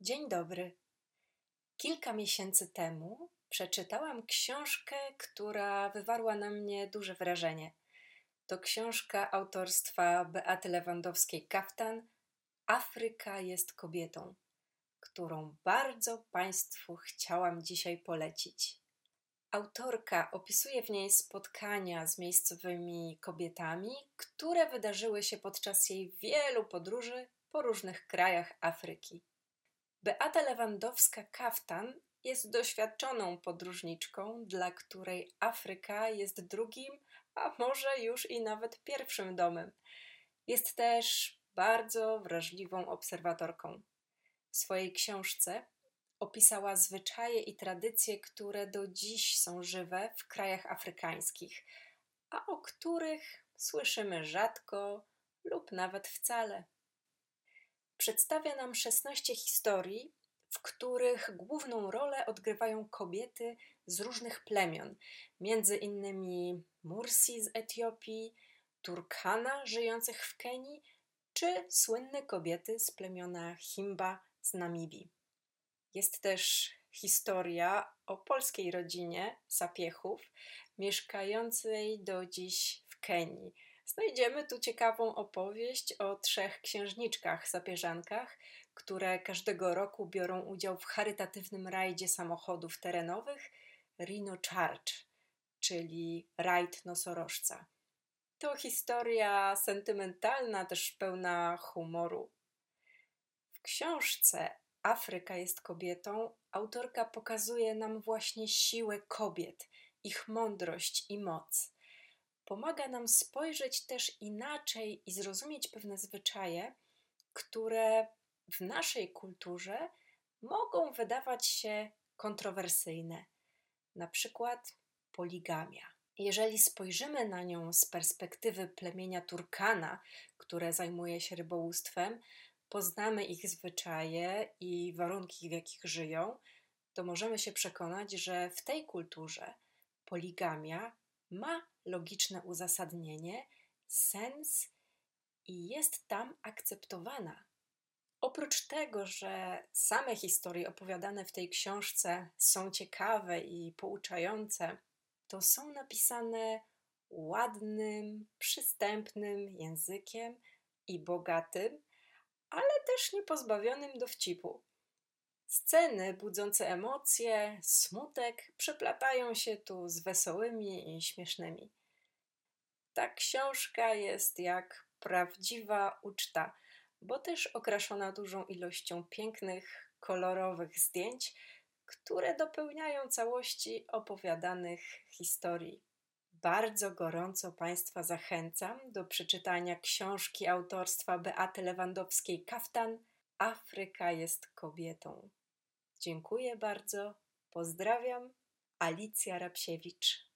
Dzień dobry. Kilka miesięcy temu przeczytałam książkę, która wywarła na mnie duże wrażenie. To książka autorstwa Beaty Lewandowskiej-Kaftan „Afryka jest kobietą”, którą bardzo Państwu chciałam dzisiaj polecić. Autorka opisuje w niej spotkania z miejscowymi kobietami, które wydarzyły się podczas jej wielu podróży po różnych krajach Afryki. Beata Lewandowska-Kaftan jest doświadczoną podróżniczką, dla której Afryka jest drugim, a może już i nawet pierwszym domem. Jest też bardzo wrażliwą obserwatorką. W swojej książce opisała zwyczaje i tradycje, które do dziś są żywe w krajach afrykańskich, a o których słyszymy rzadko lub nawet wcale. Przedstawia nam 16 historii, w których główną rolę odgrywają kobiety z różnych plemion, między innymi Mursi z Etiopii, Turkana żyjących w Kenii, czy słynne kobiety z plemiona Himba z Namibii. Jest też historia o polskiej rodzinie Sapiehów, mieszkającej do dziś w Kenii. Znajdziemy tu ciekawą opowieść o 3 księżniczkach sapieżankach, które każdego roku biorą udział w charytatywnym rajdzie samochodów terenowych Rhino Charge, czyli rajd nosorożca. To historia sentymentalna, też pełna humoru. W książce „Afryka jest kobietą” autorka pokazuje nam właśnie siłę kobiet, ich mądrość i moc. Pomaga nam spojrzeć też inaczej i zrozumieć pewne zwyczaje, które w naszej kulturze mogą wydawać się kontrowersyjne, na przykład poligamia. Jeżeli spojrzymy na nią z perspektywy plemienia Turkana, które zajmuje się rybołówstwem, poznamy ich zwyczaje i warunki, w jakich żyją, to możemy się przekonać, że w tej kulturze poligamia ma logiczne uzasadnienie, sens i jest tam akceptowana. Oprócz tego, że same historie opowiadane w tej książce są ciekawe i pouczające, to są napisane ładnym, przystępnym językiem i bogatym, ale też niepozbawionym dowcipu. Sceny budzące emocje, smutek przeplatają się tu z wesołymi i śmiesznymi. Ta książka jest jak prawdziwa uczta, bo też okraszona dużą ilością pięknych, kolorowych zdjęć, które dopełniają całości opowiadanych historii. Bardzo gorąco Państwa zachęcam do przeczytania książki autorstwa Beaty Lewandowskiej-Kaftan „Afryka jest kobietą”. Dziękuję bardzo, pozdrawiam, Alicja Rabsiewicz.